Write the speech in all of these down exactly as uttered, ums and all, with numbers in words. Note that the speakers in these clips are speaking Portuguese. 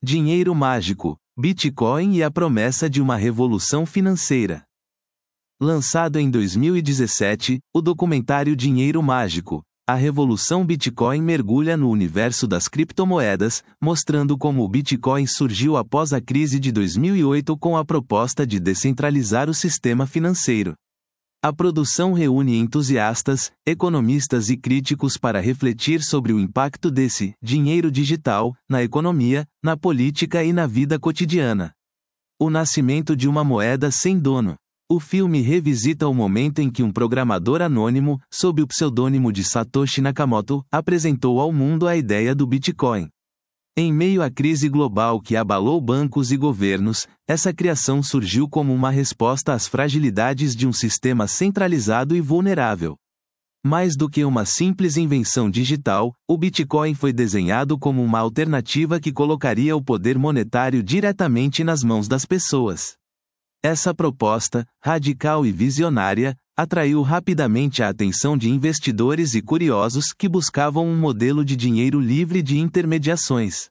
Dinheiro mágico, Bitcoin e a promessa de uma revolução financeira. Lançado em dois mil e dezessete, o documentário Dinheiro Mágico, a revolução Bitcoin mergulha no universo das criptomoedas, mostrando como o Bitcoin surgiu após a crise de dois mil e oito com a proposta de descentralizar o sistema financeiro. A produção reúne entusiastas, economistas e críticos para refletir sobre o impacto desse dinheiro digital na economia, na política e na vida cotidiana. O nascimento de uma moeda sem dono. O filme revisita o momento em que um programador anônimo, sob o pseudônimo de Satoshi Nakamoto, apresentou ao mundo a ideia do Bitcoin. Em meio à crise global que abalou bancos e governos, essa criação surgiu como uma resposta às fragilidades de um sistema centralizado e vulnerável. Mais do que uma simples invenção digital, o Bitcoin foi desenhado como uma alternativa que colocaria o poder monetário diretamente nas mãos das pessoas. Essa proposta, radical e visionária, atraiu rapidamente a atenção de investidores e curiosos que buscavam um modelo de dinheiro livre de intermediações.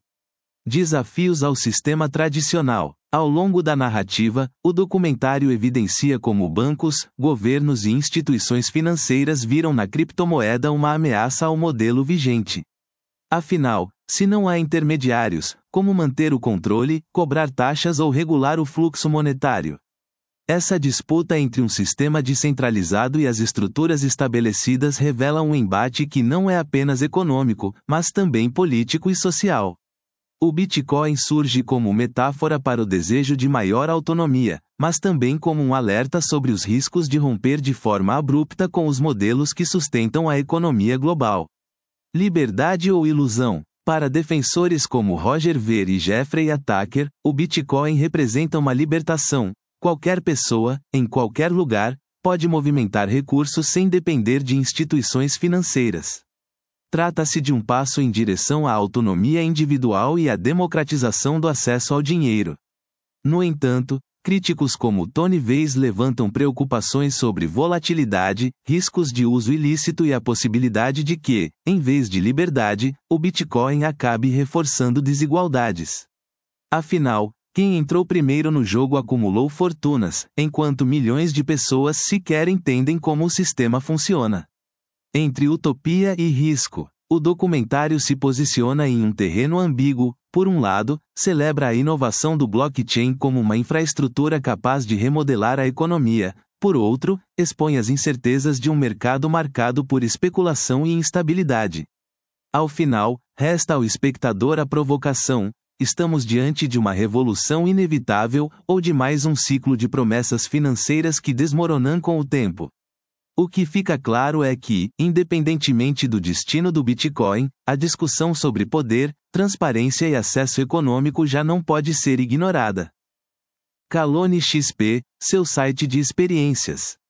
Desafios ao sistema tradicional. Ao longo da narrativa, o documentário evidencia como bancos, governos e instituições financeiras viram na criptomoeda uma ameaça ao modelo vigente. Afinal, se não há intermediários, como manter o controle, cobrar taxas ou regular o fluxo monetário? Essa disputa entre um sistema descentralizado e as estruturas estabelecidas revela um embate que não é apenas econômico, mas também político e social. O Bitcoin surge como metáfora para o desejo de maior autonomia, mas também como um alerta sobre os riscos de romper de forma abrupta com os modelos que sustentam a economia global. Liberdade ou ilusão? Para defensores como Roger Ver e Jeffrey Attacker, o Bitcoin representa uma libertação. Qualquer pessoa, em qualquer lugar, pode movimentar recursos sem depender de instituições financeiras. Trata-se de um passo em direção à autonomia individual e à democratização do acesso ao dinheiro. No entanto, críticos como Tony Weiss levantam preocupações sobre volatilidade, riscos de uso ilícito e a possibilidade de que, em vez de liberdade, o Bitcoin acabe reforçando desigualdades. Afinal, quem entrou primeiro no jogo acumulou fortunas, enquanto milhões de pessoas sequer entendem como o sistema funciona. Entre utopia e risco, o documentário se posiciona em um terreno ambíguo. Por um lado, celebra a inovação do blockchain como uma infraestrutura capaz de remodelar a economia. Por outro, expõe as incertezas de um mercado marcado por especulação e instabilidade. Ao final, resta ao espectador a provocação. Estamos diante de uma revolução inevitável, ou de mais um ciclo de promessas financeiras que desmoronam com o tempo? O que fica claro é que, independentemente do destino do Bitcoin, a discussão sobre poder, transparência e acesso econômico já não pode ser ignorada. Calone X P, seu site de experiências.